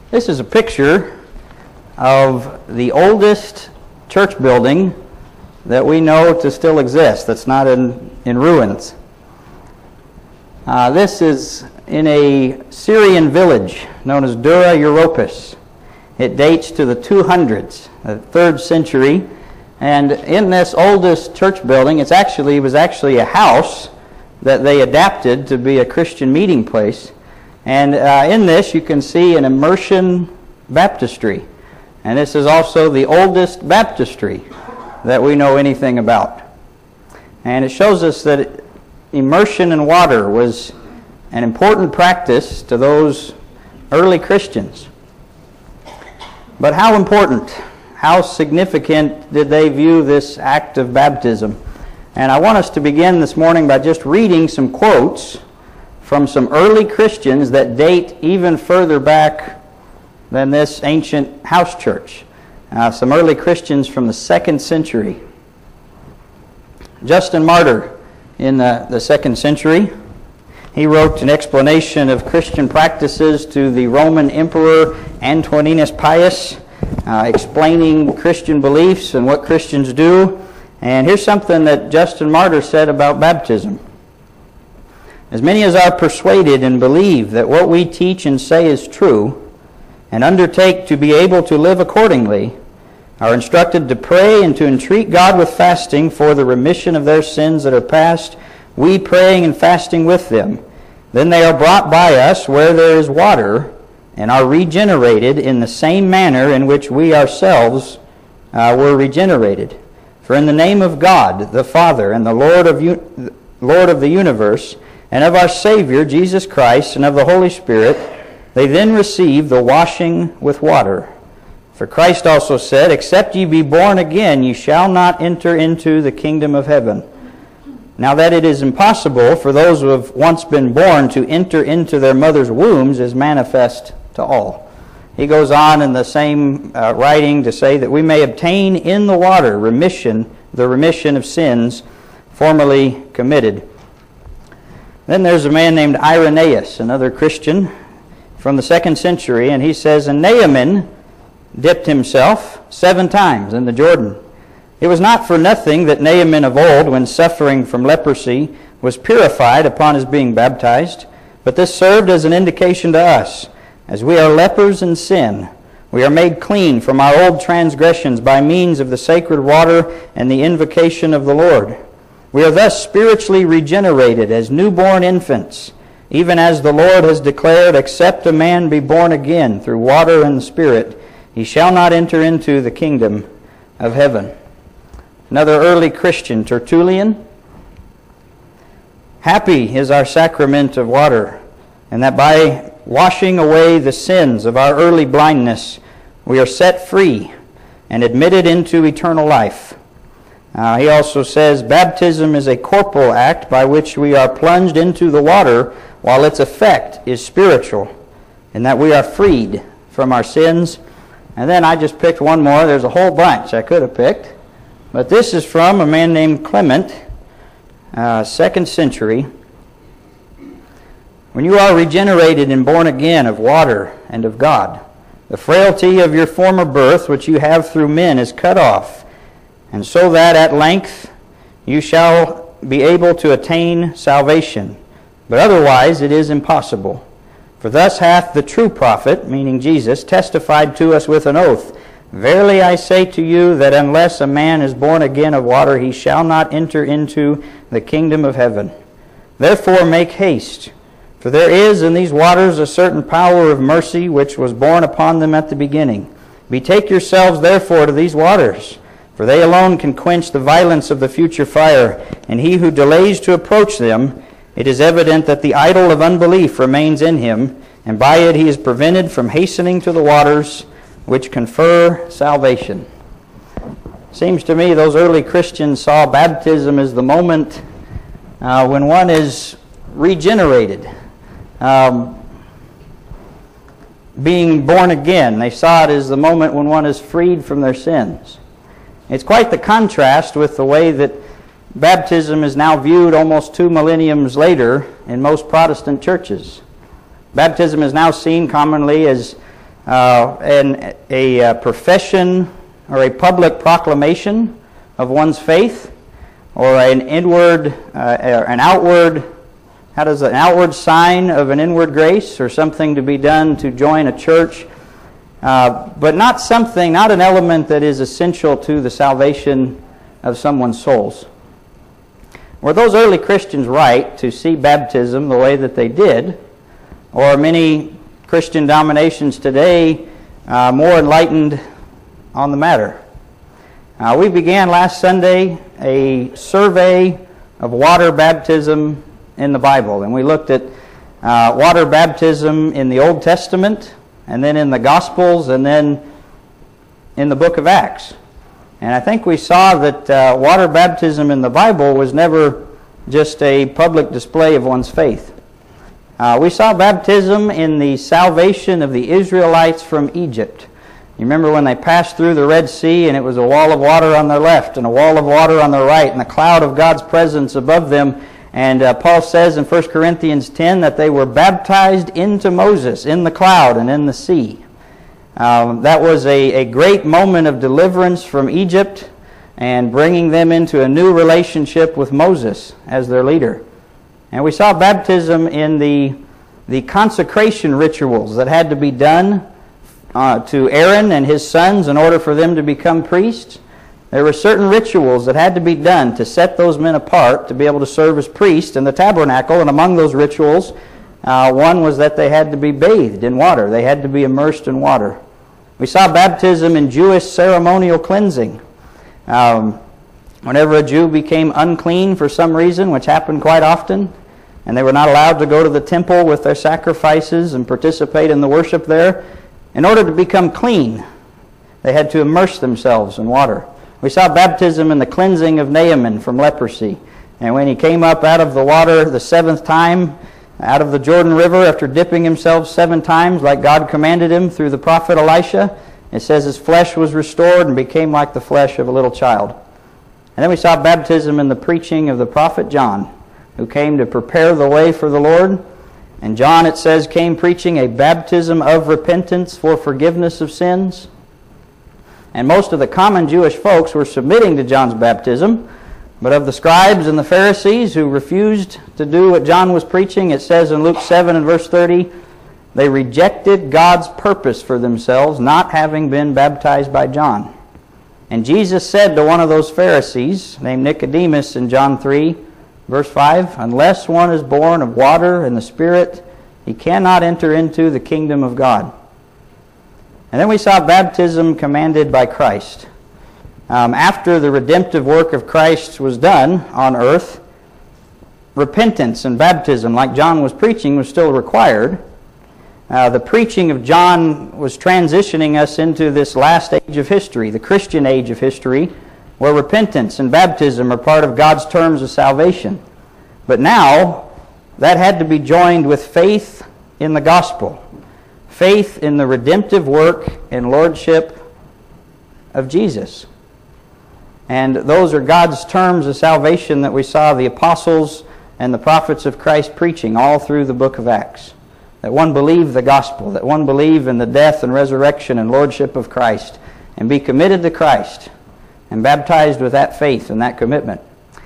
This is a picture of the oldest church building that we know to still exist, that's not in ruins. This is in a Syrian village known as Dura Europos. It dates to the 200s, the 3rd century. And in this oldest church building, it was actually a house that they adapted to be a Christian meeting place. And in this, you can see an immersion baptistry. And this is also the oldest baptistry that we know anything about. And it shows us that immersion in water was an important practice to those early Christians. But how important, how significant did they view this act of baptism? And I want us to begin this morning by just reading some quotes from some early Christians that date even further back than this ancient house church. Some early Christians from the 2nd century. Justin Martyr in the 2nd century, he wrote an explanation of Christian practices to the Roman Emperor Antoninus Pius, explaining Christian beliefs and what Christians do. And here's something that Justin Martyr said about baptism. As many as are persuaded and believe that what we teach and say is true, and undertake to be able to live accordingly, are instructed to pray and to entreat God with fasting for the remission of their sins that are past, we praying and fasting with them. Then they are brought by us where there is water, and are regenerated in the same manner in which we ourselves were regenerated. For in the name of God, the Father, and the Lord of the universe, and of our Savior, Jesus Christ, and of the Holy Spirit, they then receive the washing with water. For Christ also said, except ye be born again, ye shall not enter into the kingdom of heaven. Now that it is impossible for those who have once been born to enter into their mother's wombs is manifest to all. He goes on in the same writing to say that we may obtain in the water the remission of sins formerly committed. Then there's a man named Irenaeus, another Christian from the 2nd century, and he says, and Naaman dipped himself 7 times in the Jordan. It was not for nothing that Naaman of old, when suffering from leprosy, was purified upon his being baptized, but this served as an indication to us. As we are lepers in sin, we are made clean from our old transgressions by means of the sacred water and the invocation of the Lord. We are thus spiritually regenerated as newborn infants, even as the Lord has declared, except a man be born again through water and the Spirit, he shall not enter into the kingdom of heaven. Another early Christian, Tertullian. Happy is our sacrament of water, and that by washing away the sins of our early blindness, we are set free and admitted into eternal life. He also says, baptism is a corporal act by which we are plunged into the water, while its effect is spiritual, and that we are freed from our sins. And then I just picked one more. There's a whole bunch I could have picked. But this is from a man named Clement, 2nd century. When you are regenerated and born again of water and of God, the frailty of your former birth, which you have through men, is cut off, and so that at length you shall be able to attain salvation. But otherwise it is impossible. For thus hath the true prophet, meaning Jesus, testified to us with an oath, verily I say to you that unless a man is born again of water, he shall not enter into the kingdom of heaven. Therefore make haste, for there is in these waters a certain power of mercy which was born upon them at the beginning. Betake yourselves therefore to these waters, for they alone can quench the violence of the future fire, and he who delays to approach them, it is evident that the idol of unbelief remains in him, and by it he is prevented from hastening to the waters which confer salvation. Seems to me those early Christians saw baptism as the moment when one is regenerated, being born again. They saw it as the moment when one is freed from their sins. It's quite the contrast with the way that baptism is now viewed almost 2 millenniums later in most Protestant churches. Baptism is now seen commonly as and a profession or a public proclamation of one's faith, or an outward sign of an inward grace, or something to be done to join a church, but not an element that is essential to the salvation of someone's souls. Were those early Christians right to see baptism the way that they did, or are many Christian denominations today more enlightened on the matter? We began last Sunday a survey of water baptism in the Bible, and we looked at water baptism in the Old Testament, and then in the Gospels, and then in the book of Acts. And I think we saw that water baptism in the Bible was never just a public display of one's faith. We saw baptism in the salvation of the Israelites from Egypt. You remember when they passed through the Red Sea, and it was a wall of water on their left and a wall of water on their right, and the cloud of God's presence above them. And Paul says in 1 Corinthians 10 that they were baptized into Moses in the cloud and in the sea. That was a great moment of deliverance from Egypt and bringing them into a new relationship with Moses as their leader. And we saw baptism in the consecration rituals that had to be done to Aaron and his sons in order for them to become priests. There were certain rituals that had to be done to set those men apart to be able to serve as priests in the tabernacle. And among those rituals, one was that they had to be bathed in water. They had to be immersed in water. We saw baptism in Jewish ceremonial cleansing. Whenever a Jew became unclean for some reason, which happened quite often, and they were not allowed to go to the temple with their sacrifices and participate in the worship there, in order to become clean, they had to immerse themselves in water. We saw baptism in the cleansing of Naaman from leprosy. And when he came up out of the water the seventh time, out of the Jordan River, after dipping himself 7 times like God commanded him through the prophet Elisha, it says his flesh was restored and became like the flesh of a little child. And then we saw baptism in the preaching of the prophet John, who came to prepare the way for the Lord. And John, it says, came preaching a baptism of repentance for forgiveness of sins. And most of the common Jewish folks were submitting to John's baptism. But of the scribes and the Pharisees who refused to do what John was preaching, it says in Luke 7 and verse 30, they rejected God's purpose for themselves, not having been baptized by John. And Jesus said to one of those Pharisees, named Nicodemus in John 3, verse 5, unless one is born of water and the Spirit, he cannot enter into the kingdom of God. And then we saw baptism commanded by Christ. After the redemptive work of Christ was done on earth, repentance and baptism, like John was preaching, was still required. The preaching of John was transitioning us into this last age of history, the Christian age of history, where repentance and baptism are part of God's terms of salvation. But now, that had to be joined with faith in the gospel, faith in the redemptive work and lordship of Jesus. And those are God's terms of salvation that we saw the apostles and the prophets of Christ preaching all through the book of Acts. That one believe the gospel, that one believe in the death and resurrection and lordship of Christ, and be committed to Christ, and baptized with that faith and that commitment.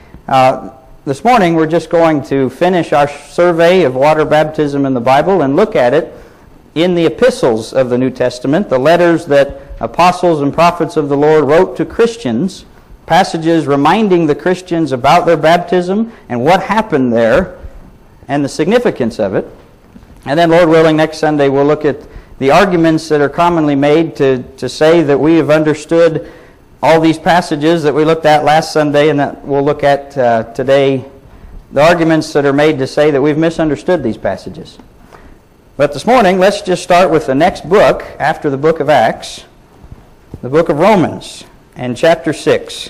This morning we're just going to finish our survey of water baptism in the Bible and look at it in the epistles of the New Testament, the letters that apostles and prophets of the Lord wrote to Christians, passages reminding the Christians about their baptism and what happened there and the significance of it. And then, Lord willing, next Sunday we'll look at the arguments that are commonly made to say that we have understood all these passages that we looked at last Sunday and that we'll look at today, the arguments that are made to say that we've misunderstood these passages. But this morning, let's just start with the next book after the book of Acts, the book of Romans, and chapter 6.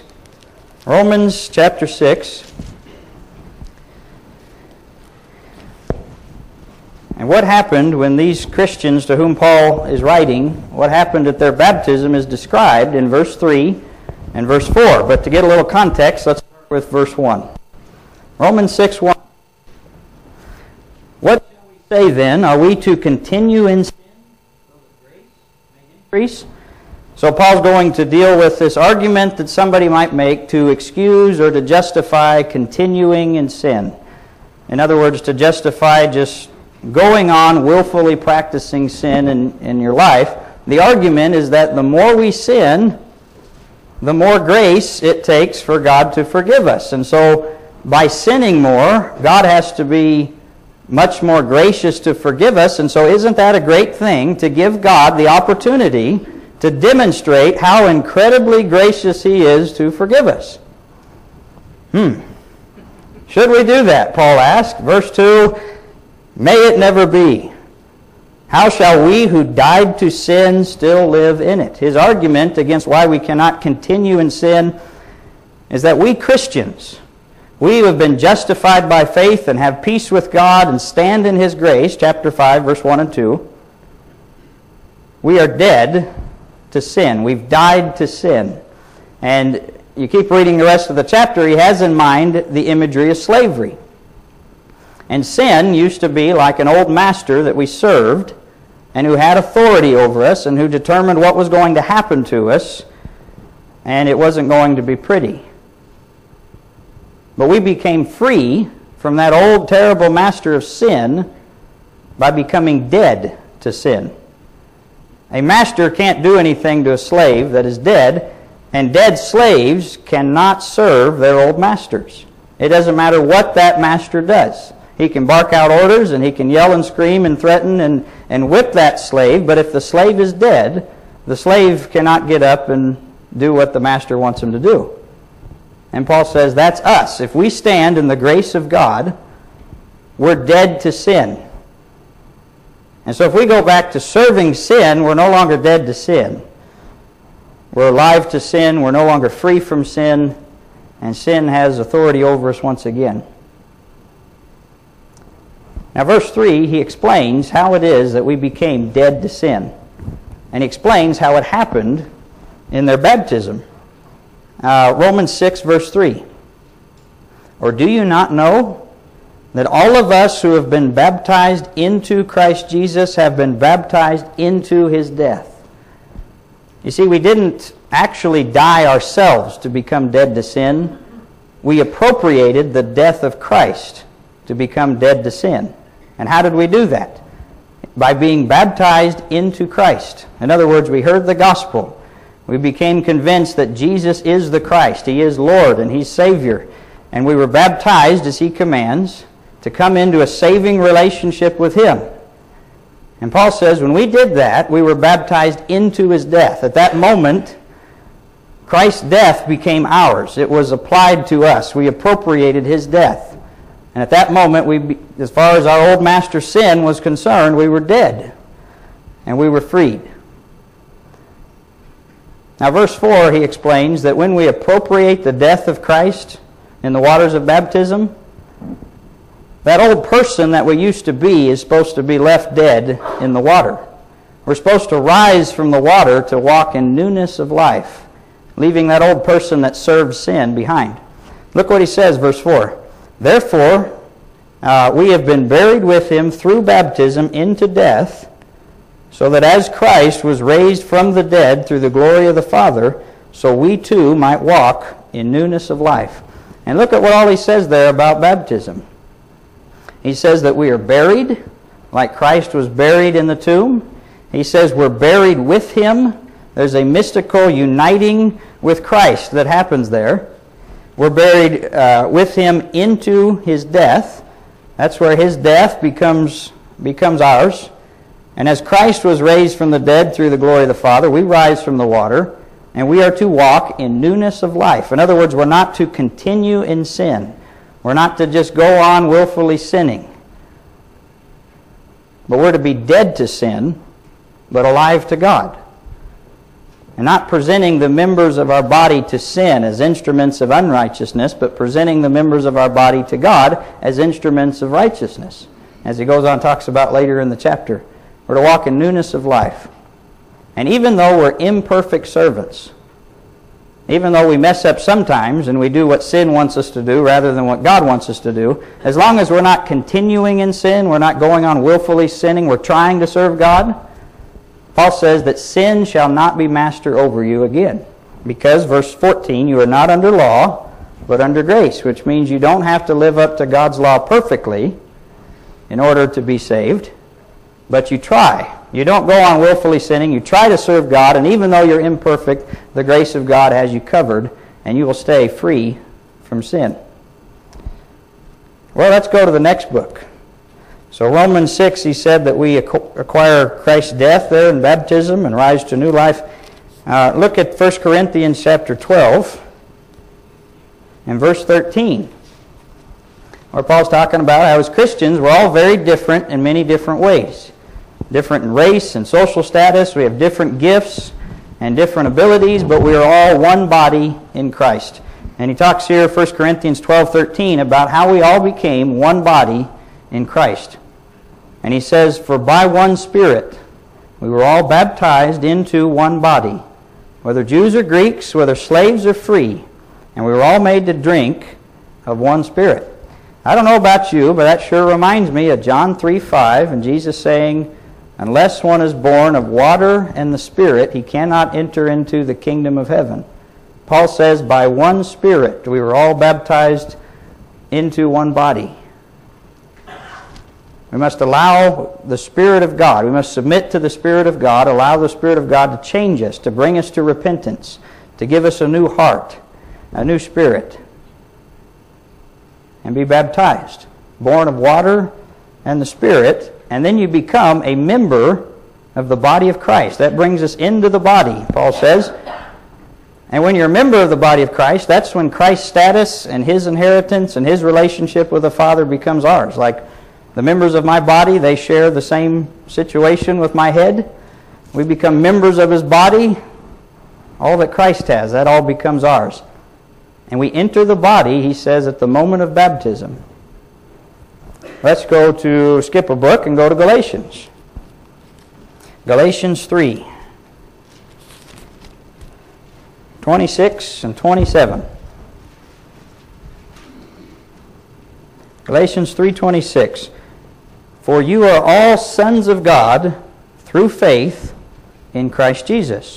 Romans chapter 6. And what happened when these Christians to whom Paul is writing, what happened at their baptism is described in verse 3 and verse 4. But to get a little context, let's start with verse 1. Romans 6:1. What shall we say then? Are we to continue in sin so that grace increase. So Paul's going to deal with this argument that somebody might make to excuse or to justify continuing in sin. In other words, to justify just going on willfully practicing sin in your life. The argument is that the more we sin, the more grace it takes for God to forgive us. And so by sinning more, God has to be much more gracious to forgive us. And so isn't that a great thing to give God the opportunity to demonstrate how incredibly gracious He is to forgive us? Should we do that? Paul asked. Verse 2, may it never be. How shall we who died to sin still live in it? His argument against why we cannot continue in sin is that we Christians, we who have been justified by faith and have peace with God and stand in His grace, chapter 5, verse 1 and 2, we are dead to sin. We've died to sin. And you keep reading the rest of the chapter, he has in mind the imagery of slavery. And sin used to be like an old master that we served and who had authority over us and who determined what was going to happen to us, and it wasn't going to be pretty. But we became free from that old terrible master of sin by becoming dead to sin. A master can't do anything to a slave that is dead, and dead slaves cannot serve their old masters. It doesn't matter what that master does. He can bark out orders and he can yell and scream and threaten and whip that slave, but if the slave is dead, the slave cannot get up and do what the master wants him to do. And Paul says that's us. If we stand in the grace of God, we're dead to sin. And so if we go back to serving sin, we're no longer dead to sin. We're alive to sin, we're no longer free from sin, and sin has authority over us once again. Now, verse 3, he explains how it is that we became dead to sin. And he explains how it happened in their baptism. Romans 6, verse 3. Or do you not know that all of us who have been baptized into Christ Jesus have been baptized into His death? You see, we didn't actually die ourselves to become dead to sin. We appropriated the death of Christ to become dead to sin. And how did we do that? By being baptized into Christ. In other words, we heard the gospel. We became convinced that Jesus is the Christ. He is Lord and He's Savior. And we were baptized, as He commands, to come into a saving relationship with Him. And Paul says when we did that, we were baptized into His death. At that moment, Christ's death became ours. It was applied to us. We appropriated His death. And at that moment, as far as our old master sin was concerned, we were dead. And we were freed. Now, verse 4, he explains that when we appropriate the death of Christ in the waters of baptism, that old person that we used to be is supposed to be left dead in the water. We're supposed to rise from the water to walk in newness of life, leaving that old person that served sin behind. Look what he says, verse 4. Therefore, we have been buried with Him through baptism into death, so that as Christ was raised from the dead through the glory of the Father, so we too might walk in newness of life. And look at what all he says there about baptism. He says that we are buried, like Christ was buried in the tomb. He says we're buried with Him. There's a mystical uniting with Christ that happens there. We're buried with Him into His death. That's where His death becomes ours. And as Christ was raised from the dead through the glory of the Father, we rise from the water, and we are to walk in newness of life. In other words, we're not to continue in sin. We're not to just go on willfully sinning. But we're to be dead to sin, but alive to God. And not presenting the members of our body to sin as instruments of unrighteousness, but presenting the members of our body to God as instruments of righteousness. As he goes on and talks about later in the chapter. We're to walk in newness of life. And even though we're imperfect servants, even though we mess up sometimes and we do what sin wants us to do rather than what God wants us to do, as long as we're not continuing in sin, we're not going on willfully sinning, we're trying to serve God, Paul says that sin shall not be master over you again. Because, verse 14, you are not under law, but under grace, which means you don't have to live up to God's law perfectly in order to be saved, but you try. You don't go on willfully sinning. You try to serve God, and even though you're imperfect, the grace of God has you covered, and you will stay free from sin. Well, let's go to the next book. So Romans 6, he said that we acquire Christ's death there in baptism and rise to new life. Look at 1 Corinthians chapter 12 and verse 13, where Paul's talking about how as Christians we're all very different in many different ways. Different in race and social status. We have different gifts and different abilities, but we are all one body in Christ. And he talks here, 1 Corinthians 12:13, about how we all became one body in Christ. And he says, for by one Spirit we were all baptized into one body, whether Jews or Greeks, whether slaves or free, and we were all made to drink of one Spirit. I don't know about you, but that sure reminds me of John 3:5, and Jesus saying, unless one is born of water and the Spirit, he cannot enter into the kingdom of heaven. Paul says, by one Spirit we were all baptized into one body. We must allow the Spirit of God. We must submit to the Spirit of God, allow the Spirit of God to change us, to bring us to repentance, to give us a new heart, a new spirit, and be baptized, born of water and the Spirit, and then you become a member of the body of Christ. That brings us into the body, Paul says. And when you're a member of the body of Christ, that's when Christ's status and His inheritance and His relationship with the Father becomes ours. Like the members of my body, they share the same situation with my head. We become members of His body. All that Christ has, that all becomes ours. And we enter the body, he says, at the moment of baptism. Let's skip a book and go to Galatians. Galatians 3, 26 and 27. Galatians 3:26. For you are all sons of God through faith in Christ Jesus.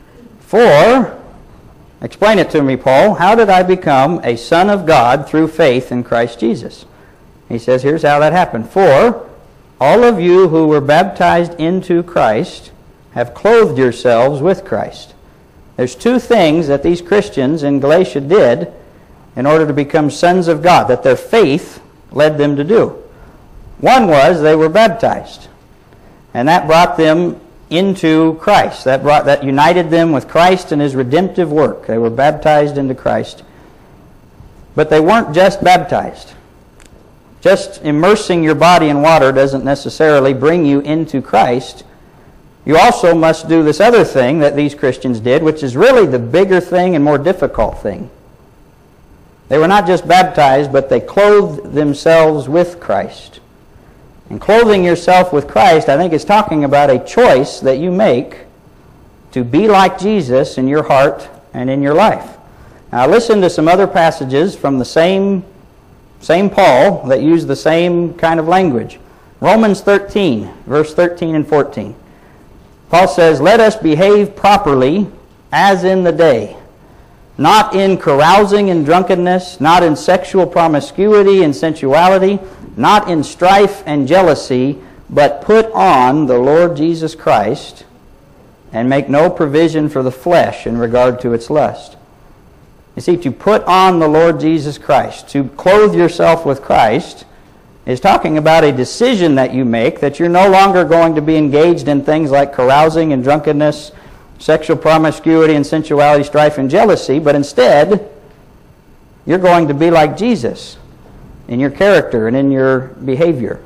For, explain it to me, Paul, how did I become a son of God through faith in Christ Jesus? He says, here's how that happened. For all of you who were baptized into Christ have clothed yourselves with Christ. There's two things that these Christians in Galatia did in order to become sons of God, that their faith led them to do. One was they were baptized, and that brought them into Christ. That united them with Christ and His redemptive work. They were baptized into Christ. But they weren't just baptized. Just immersing your body in water doesn't necessarily bring you into Christ. You also must do this other thing that these Christians did, which is really the bigger thing and more difficult thing. They were not just baptized, but they clothed themselves with Christ. And clothing yourself with Christ, I think, is talking about a choice that you make to be like Jesus in your heart and in your life. Now listen to some other passages from the same Paul that use the same kind of language. Romans 13, verse 13 and 14. Paul says, let us behave properly as in the day, not in carousing and drunkenness, not in sexual promiscuity and sensuality, not in strife and jealousy, but put on the Lord Jesus Christ and make no provision for the flesh in regard to its lust. You see, to put on the Lord Jesus Christ, to clothe yourself with Christ, is talking about a decision that you make that you're no longer going to be engaged in things like carousing and drunkenness, sexual promiscuity and sensuality, strife and jealousy, but instead, you're going to be like Jesus in your character and in your behavior.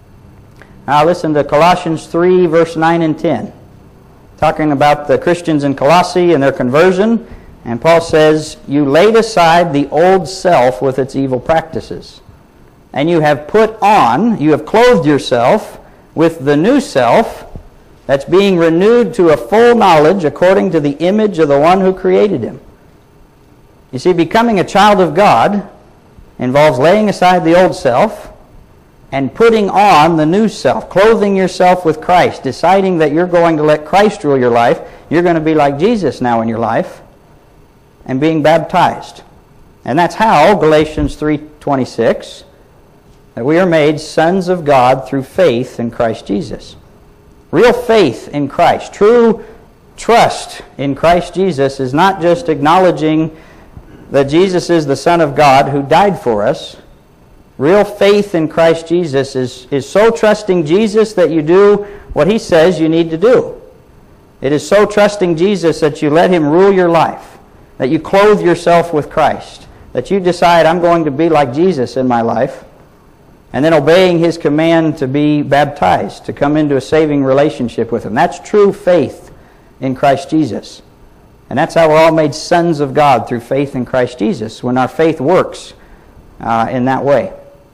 Now listen to Colossians 3, verse 9 and 10. Talking about the Christians in Colossae and their conversion. And Paul says, you laid aside the old self with its evil practices. And you have clothed yourself with the new self that's being renewed to a full knowledge according to the image of the one who created him. You see, becoming a child of God involves laying aside the old self and putting on the new self, clothing yourself with Christ, deciding that you're going to let Christ rule your life. You're going to be like Jesus now in your life, and being baptized. And that's how, Galatians 3:26, that we are made sons of God through faith in Christ Jesus. Real faith in Christ, true trust in Christ Jesus is not just acknowledging that Jesus is the Son of God who died for us. Real faith in Christ Jesus is so trusting Jesus that you do what He says you need to do. It is so trusting Jesus that you let Him rule your life, that you clothe yourself with Christ, that you decide, I'm going to be like Jesus in my life, and then obeying His command to be baptized, to come into a saving relationship with Him. That's true faith in Christ Jesus. And that's how we're all made sons of God, through faith in Christ Jesus, when our faith works in that way.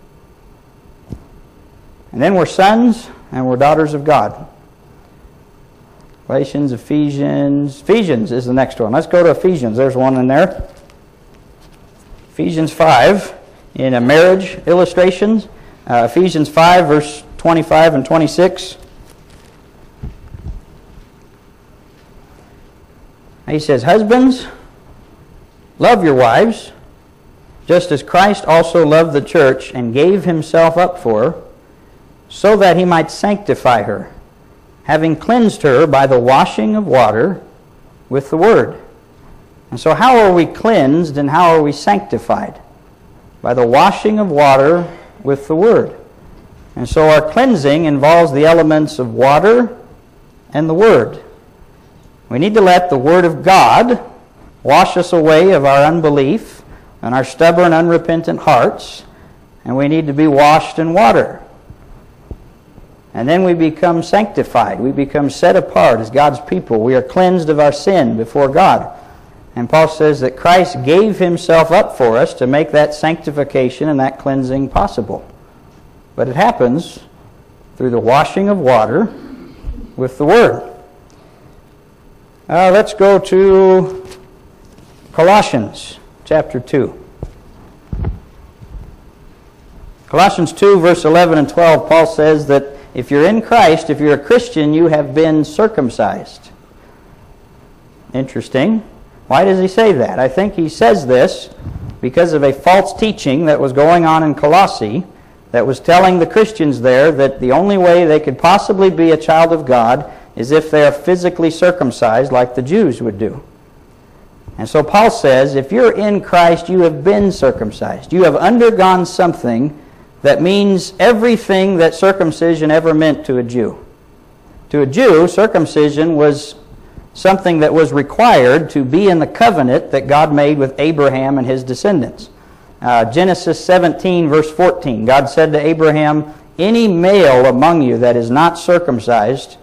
And then we're sons and we're daughters of God. Galatians, Ephesians. Ephesians is the next one. Let's go to Ephesians. There's one in there. Ephesians 5 in a marriage illustrations. Ephesians 5 verse 25 and 26. He says, husbands, love your wives, just as Christ also loved the church and gave Himself up for her, so that He might sanctify her, having cleansed her by the washing of water with the Word. And so how are we cleansed and how are we sanctified? By the washing of water with the Word. And so our cleansing involves the elements of water and the Word. We need to let the Word of God wash us away of our unbelief and our stubborn, unrepentant hearts, and we need to be washed in water. And then we become sanctified. We become set apart as God's people. We are cleansed of our sin before God. And Paul says that Christ gave Himself up for us to make that sanctification and that cleansing possible. But it happens through the washing of water with the Word. Let's go to Colossians chapter 2. Colossians 2 verse 11 and 12, Paul says that if you're in Christ, if you're a Christian, you have been circumcised. Interesting. Why does he say that? I think he says this because of a false teaching that was going on in Colossae that was telling the Christians there that the only way they could possibly be a child of God is if they are physically circumcised like the Jews would do. And so Paul says, if you're in Christ, you have been circumcised. You have undergone something that means everything that circumcision ever meant to a Jew. To a Jew, circumcision was something that was required to be in the covenant that God made with Abraham and his descendants. Genesis 17, verse 14, God said to Abraham, any male among you that is not circumcised,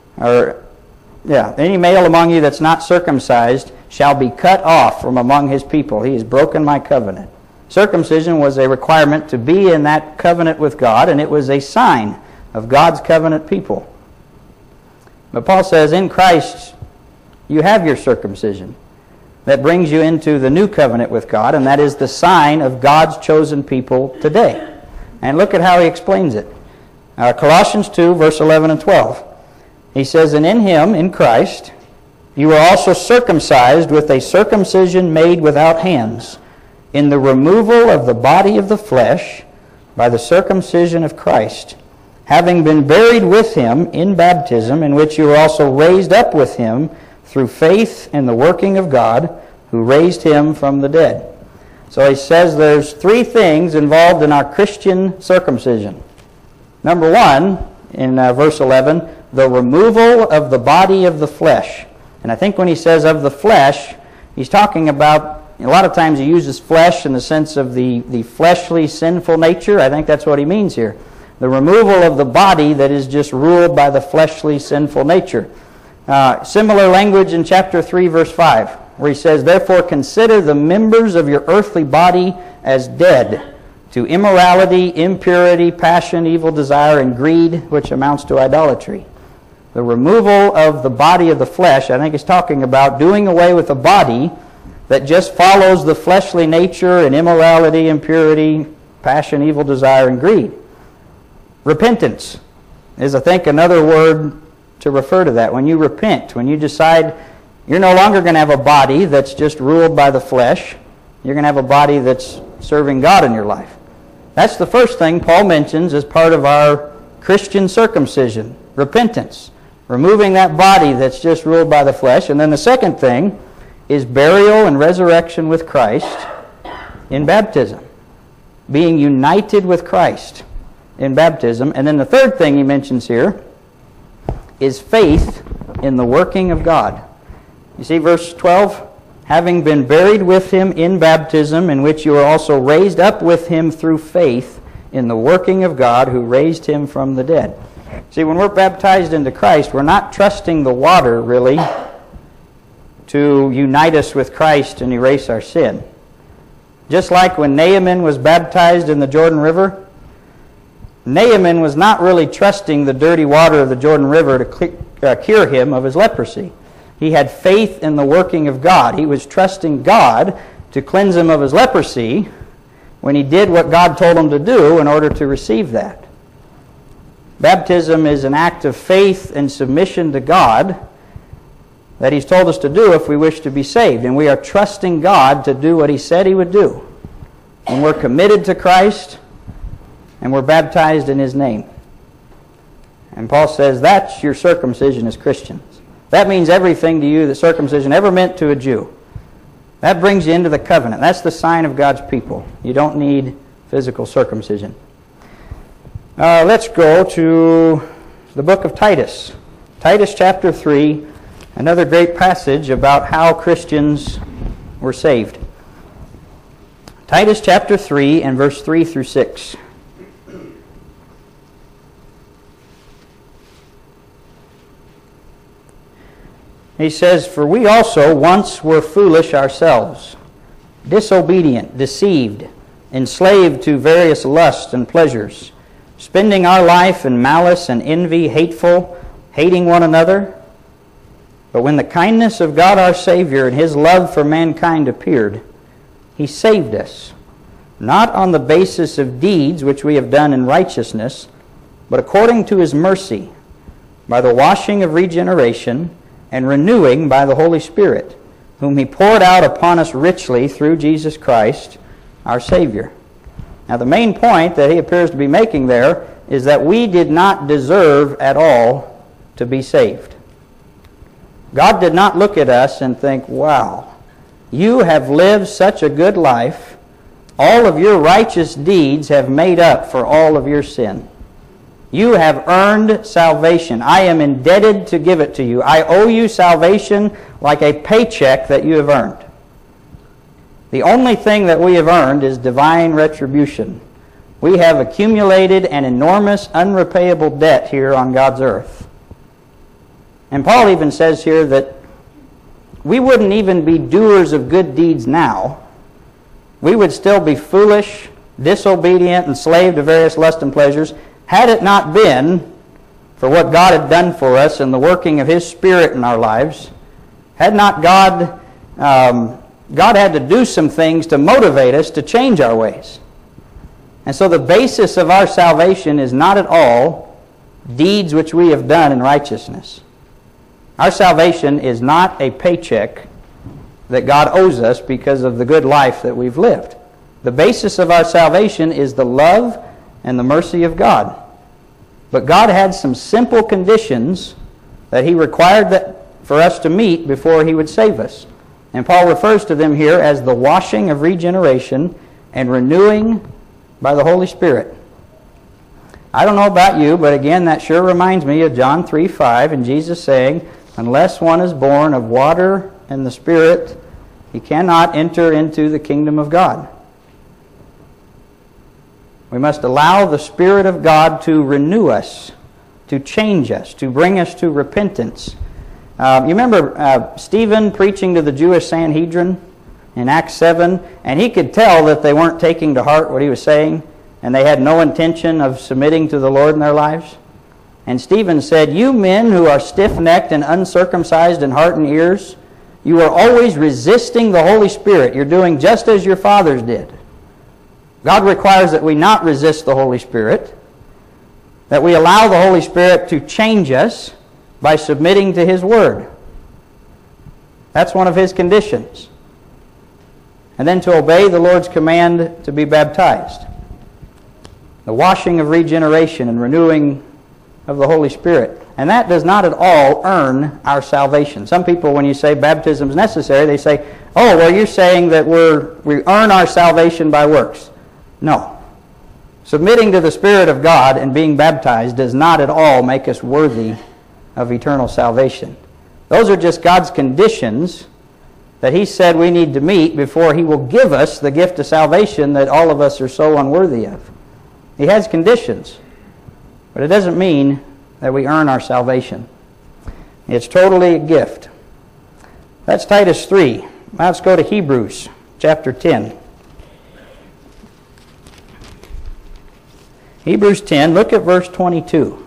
any male among you that's not circumcised shall be cut off from among his people. He has broken my covenant. Circumcision was a requirement to be in that covenant with God, and it was a sign of God's covenant people. But Paul says, in Christ, you have your circumcision. That brings you into the new covenant with God, and that is the sign of God's chosen people today. And look at how he explains it. Colossians 2, verse 11 and 12. He says, and in Him, in Christ, you are also circumcised with a circumcision made without hands, in the removal of the body of the flesh by the circumcision of Christ, having been buried with Him in baptism, in which you were also raised up with Him through faith in the working of God, who raised Him from the dead. So he says there's three things involved in our Christian circumcision. Number one, in verse 11, the removal of the body of the flesh. And I think when he says of the flesh, he's talking about, a lot of times he uses flesh in the sense of the fleshly sinful nature. I think that's what he means here. The removal of the body that is just ruled by the fleshly sinful nature. Similar language in chapter 3, verse 5, where he says, therefore consider the members of your earthly body as dead to immorality, impurity, passion, evil desire, and greed, which amounts to idolatry. The removal of the body of the flesh, I think is talking about doing away with a body that just follows the fleshly nature and immorality, impurity, passion, evil desire, and greed. Repentance is, I think, another word to refer to that. When you repent, when you decide you're no longer going to have a body that's just ruled by the flesh, you're going to have a body that's serving God in your life. That's the first thing Paul mentions as part of our Christian circumcision, repentance, removing that body that's just ruled by the flesh. And then the second thing is burial and resurrection with Christ in baptism, being united with Christ in baptism. And then the third thing he mentions here is faith in the working of God. You see verse 12? Having been buried with him in baptism, in which you are also raised up with him through faith in the working of God who raised him from the dead. See, when we're baptized into Christ, we're not trusting the water, really, to unite us with Christ and erase our sin. Just like when Naaman was baptized in the Jordan River, Naaman was not really trusting the dirty water of the Jordan River to cure him of his leprosy. He had faith in the working of God. He was trusting God to cleanse him of his leprosy when he did what God told him to do in order to receive that. Baptism is an act of faith and submission to God that he's told us to do if we wish to be saved. And we are trusting God to do what he said he would do. And we're committed to Christ, and we're baptized in his name. And Paul says that's your circumcision as Christians. That means everything to you that circumcision ever meant to a Jew. That brings you into the covenant. That's the sign of God's people. You don't need physical circumcision. Let's go to the book of Titus. Titus chapter 3, another great passage about how Christians were saved. Titus chapter 3 and verse 3 through 6. He says, "For we also once were foolish ourselves, disobedient, deceived, enslaved to various lusts and pleasures, spending our life in malice and envy, hateful, hating one another. But when the kindness of God our Savior and his love for mankind appeared, he saved us, not on the basis of deeds which we have done in righteousness, but according to his mercy, by the washing of regeneration and renewing by the Holy Spirit, whom he poured out upon us richly through Jesus Christ, our Savior." Now the main point that he appears to be making there is that we did not deserve at all to be saved. God did not look at us and think, wow, you have lived such a good life, all of your righteous deeds have made up for all of your sin. You have earned salvation. I am indebted to give it to you. I owe you salvation like a paycheck that you have earned. The only thing that we have earned is divine retribution. We have accumulated an enormous, unrepayable debt here on God's earth. And Paul even says here that we wouldn't even be doers of good deeds now. We would still be foolish, disobedient, enslaved to various lusts and pleasures, had it not been for what God had done for us and the working of his Spirit in our lives. Had not God had to do some things to motivate us to change our ways. And so the basis of our salvation is not at all deeds which we have done in righteousness. Our salvation is not a paycheck that God owes us because of the good life that we've lived. The basis of our salvation is the love and the mercy of God. But God had some simple conditions that he required for us to meet before he would save us. And Paul refers to them here as the washing of regeneration and renewing by the Holy Spirit. I don't know about you, but again, that sure reminds me of John 3:5 and Jesus saying, "Unless one is born of water and the Spirit, he cannot enter into the kingdom of God." We must allow the Spirit of God to renew us, to change us, to bring us to repentance. You remember Stephen preaching to the Jewish Sanhedrin in Acts 7, and he could tell that they weren't taking to heart what he was saying, and they had no intention of submitting to the Lord in their lives. And Stephen said, "You men who are stiff-necked and uncircumcised in heart and ears, you are always resisting the Holy Spirit. You're doing just as your fathers did." God requires that we not resist the Holy Spirit. that we allow the Holy Spirit to change us by submitting to His Word. That's one of His conditions. And then to obey the Lord's command to be baptized. The washing of regeneration and renewing of the Holy Spirit. And that does not at all earn our salvation. Some people, when you say baptism is necessary, they say, oh, well, you're saying that we earn our salvation by works. No. Submitting to the Spirit of God and being baptized does not at all make us worthy of eternal salvation. Those are just God's conditions that He said we need to meet before He will give us the gift of salvation that all of us are so unworthy of. He has conditions, but it doesn't mean that we earn our salvation. It's totally a gift. That's Titus 3. Now let's go to Hebrews chapter 10. Hebrews 10, look at verse 22.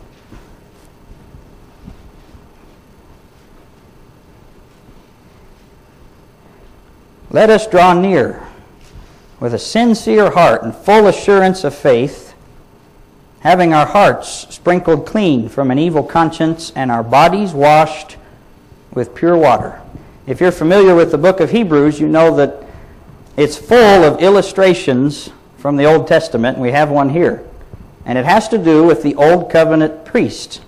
Let us draw near with a sincere heart and full assurance of faith, having our hearts sprinkled clean from an evil conscience and our bodies washed with pure water. If you're familiar with the book of Hebrews, you know that it's full of illustrations from the Old Testament. We have one here. And it has to do with the Old Covenant priest.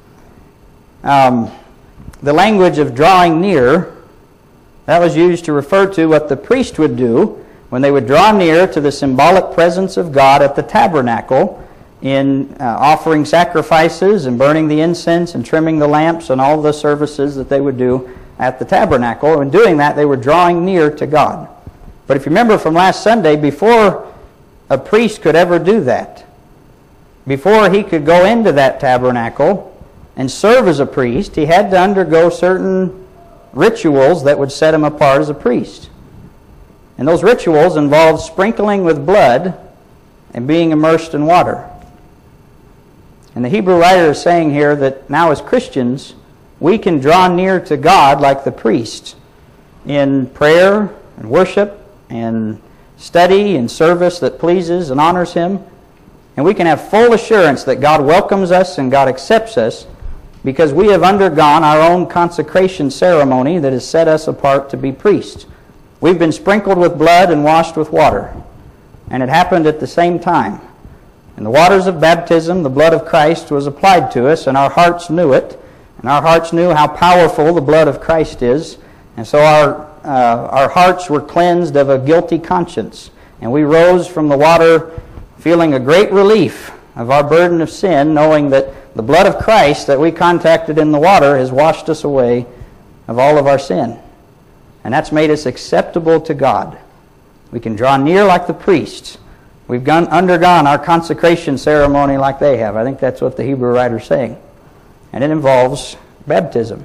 The language of drawing near, that was used to refer to what the priest would do when they would draw near to the symbolic presence of God at the tabernacle in offering sacrifices and burning the incense and trimming the lamps and all the services that they would do at the tabernacle. And doing that, they were drawing near to God. But if you remember from last Sunday, before a priest could ever do that, before he could go into that tabernacle and serve as a priest, he had to undergo certain rituals that would set him apart as a priest. And those rituals involved sprinkling with blood and being immersed in water. And the Hebrew writer is saying here that now as Christians, we can draw near to God like the priest in prayer and worship and study and service that pleases and honors Him. And we can have full assurance that God welcomes us and God accepts us because we have undergone our own consecration ceremony that has set us apart to be priests. We've been sprinkled with blood and washed with water. And it happened at the same time. In the waters of baptism, the blood of Christ was applied to us, and our hearts knew it. And our hearts knew how powerful the blood of Christ is. And so our hearts were cleansed of a guilty conscience. And we rose from the water feeling a great relief of our burden of sin, knowing that the blood of Christ that we contacted in the water has washed us away of all of our sin. And that's made us acceptable to God. We can draw near like the priests. We've undergone our consecration ceremony like they have. I think that's what the Hebrew writer's saying. And it involves baptism.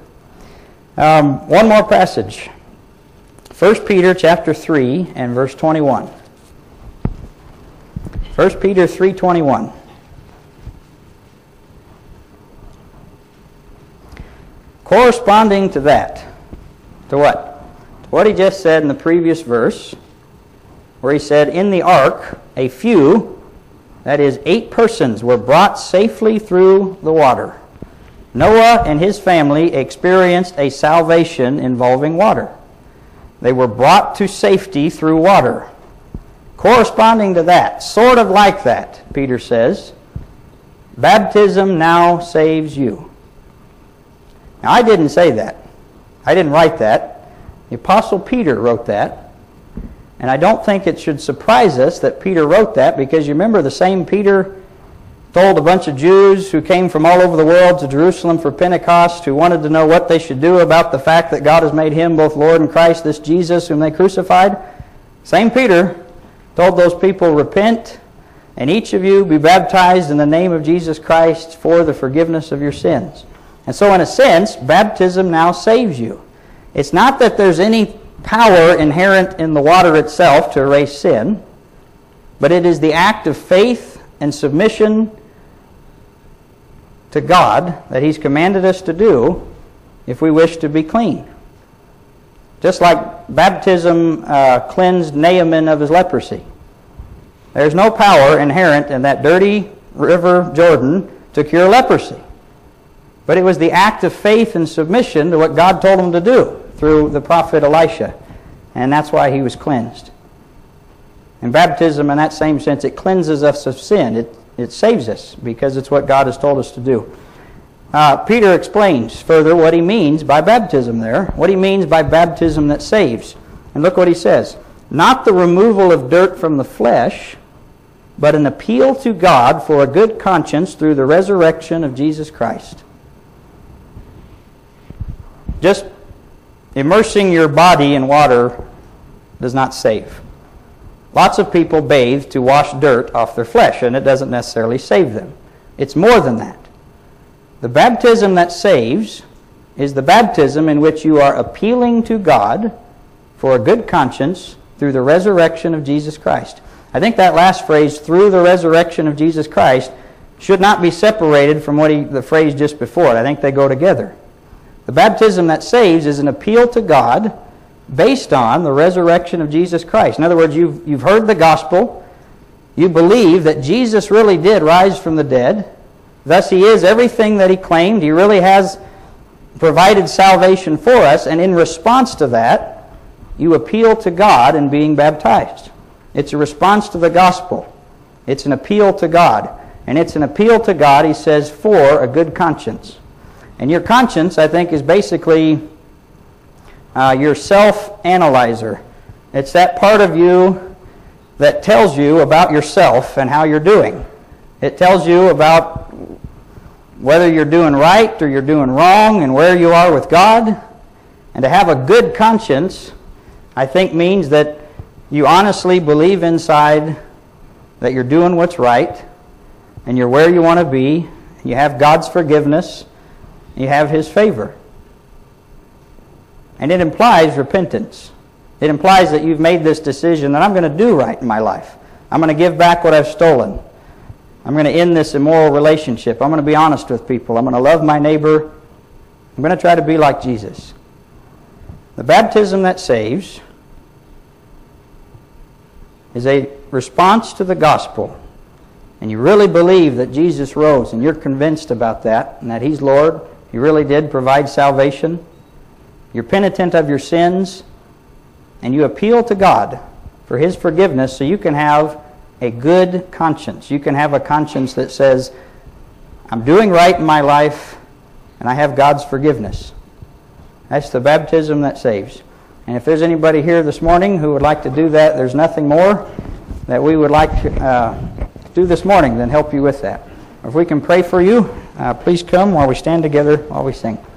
One more passage. 1 Peter chapter 3 and verse 21. 1 Peter 3:21. Corresponding to that, to what? To what he just said in the previous verse, where he said, in the ark, a few, that is 8 persons, were brought safely through the water. Noah and his family experienced a salvation involving water. They were brought to safety through water. Corresponding to that, sort of like that, Peter says, baptism now saves you. Now, I didn't say that. I didn't write that. The Apostle Peter wrote that. And I don't think it should surprise us that Peter wrote that, because you remember the same Peter told a bunch of Jews who came from all over the world to Jerusalem for Pentecost, who wanted to know what they should do about the fact that God has made Him both Lord and Christ, this Jesus whom they crucified. Same Peter told those people, repent, and each of you be baptized in the name of Jesus Christ for the forgiveness of your sins. And so in a sense, baptism now saves you. It's not that there's any power inherent in the water itself to erase sin, but it is the act of faith and submission to God that He's commanded us to do if we wish to be clean. Just like baptism cleansed Naaman of his leprosy. There's no power inherent in that dirty River Jordan to cure leprosy. But it was the act of faith and submission to what God told him to do through the prophet Elisha. And that's why he was cleansed. And baptism, in that same sense, it cleanses us of sin. It saves us because it's what God has told us to do. Peter explains further what he means by baptism there, what he means by baptism that saves. And look what he says. Not the removal of dirt from the flesh, but an appeal to God for a good conscience through the resurrection of Jesus Christ. Just immersing your body in water does not save. Lots of people bathe to wash dirt off their flesh, and it doesn't necessarily save them. It's more than that. The baptism that saves is the baptism in which you are appealing to God for a good conscience through the resurrection of Jesus Christ. I think that last phrase, through the resurrection of Jesus Christ, should not be separated from the phrase just before it. I think they go together. The baptism that saves is an appeal to God based on the resurrection of Jesus Christ. In other words, you've heard the gospel. You believe that Jesus really did rise from the dead. Thus, he is everything that he claimed. He really has provided salvation for us. And in response to that, you appeal to God in being baptized. It's a response to the gospel. It's an appeal to God. And it's an appeal to God, he says, for a good conscience. And your conscience, I think, is basically your self-analyzer. It's that part of you that tells you about yourself and how you're doing. It tells you about whether you're doing right or you're doing wrong and where you are with God. And to have a good conscience, I think, means that you honestly believe inside that you're doing what's right and you're where you want to be. You have God's forgiveness. You have his favor. And it implies repentance. It implies that you've made this decision that I'm going to do right in my life. I'm going to give back what I've stolen. I'm going to end this immoral relationship. I'm going to be honest with people. I'm going to love my neighbor. I'm going to try to be like Jesus. The baptism that saves is a response to the gospel. And you really believe that Jesus rose, and you're convinced about that, and that he's Lord. He really did provide salvation. You're penitent of your sins, and you appeal to God for his forgiveness so you can have a good conscience. You can have a conscience that says, I'm doing right in my life, and I have God's forgiveness. That's the baptism that saves. And if there's anybody here this morning who would like to do that, there's nothing more that we would like to do this morning than help you with that. If we can pray for you, please come while we stand together while we sing.